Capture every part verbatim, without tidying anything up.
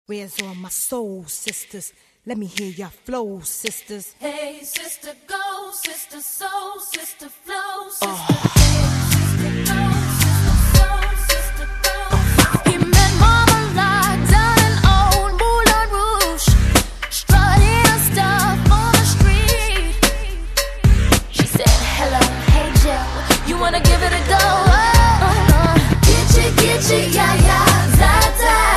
Where's all my soul sisters? Let me hear your flow, sisters. Hey, sister, go, sister, soul, sister, flow, sister. Oh. Hey, sister, go, sister, soul, sister, go. He met Mama Lot down in old Moulin Rouge, strutting her stuff on the street. She said, hello, hey, Joe, you wanna give it a go? Uh-huh. Get you, get you, yeah, yeah, za-za.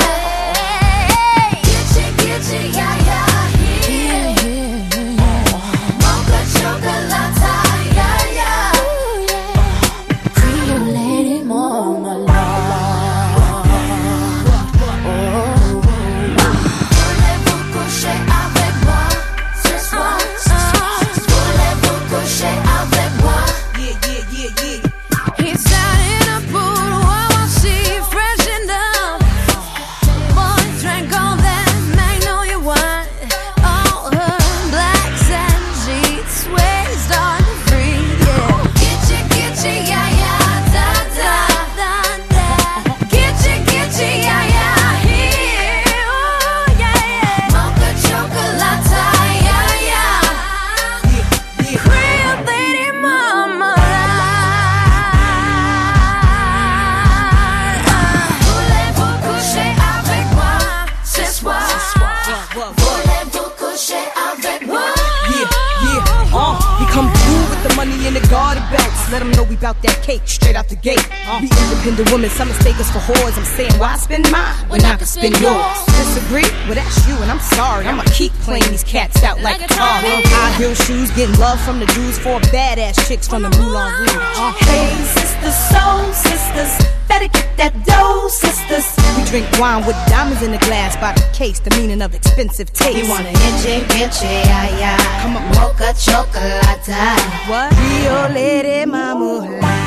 In the garden belts, let them know we bout that cake straight out the gate. Uh, we independent women, some mistake us for whores. I'm saying, why spend mine when I can spend yours? Disagree? Well, that's you, and I'm sorry. I'ma keep playing these cats out like a car. High heel shoes, getting love from the dudes, for badass chicks from the Moulin Rouge. Uh, hey, sisters, soul sisters, better get that dough, sisters. We drink wine with diamonds in the glass by the case, the meaning of expensive taste. You want an inche, inche, ay, ay. Come on, mocha chocolate. What? Rio Lady Mama.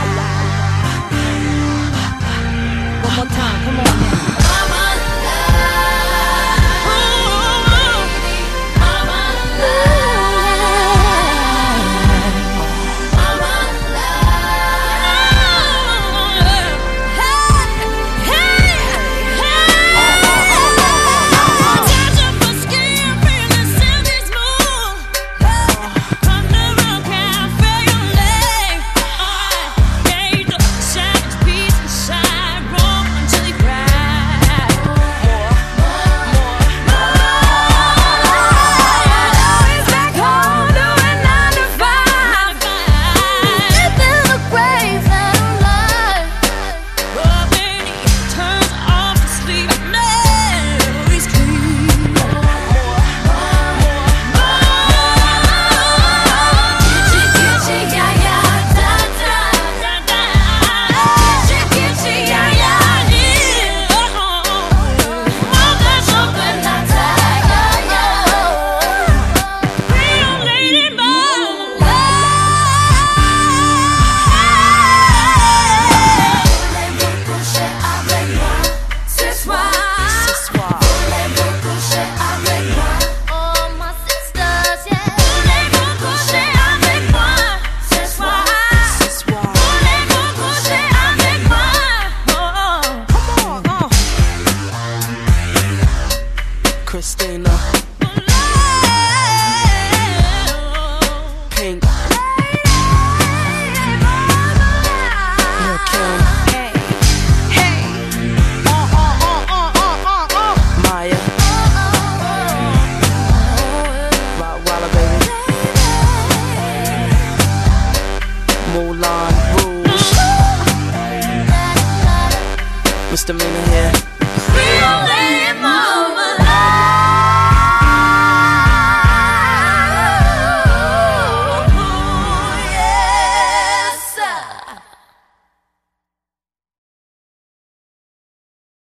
One more time, come on now. Christina.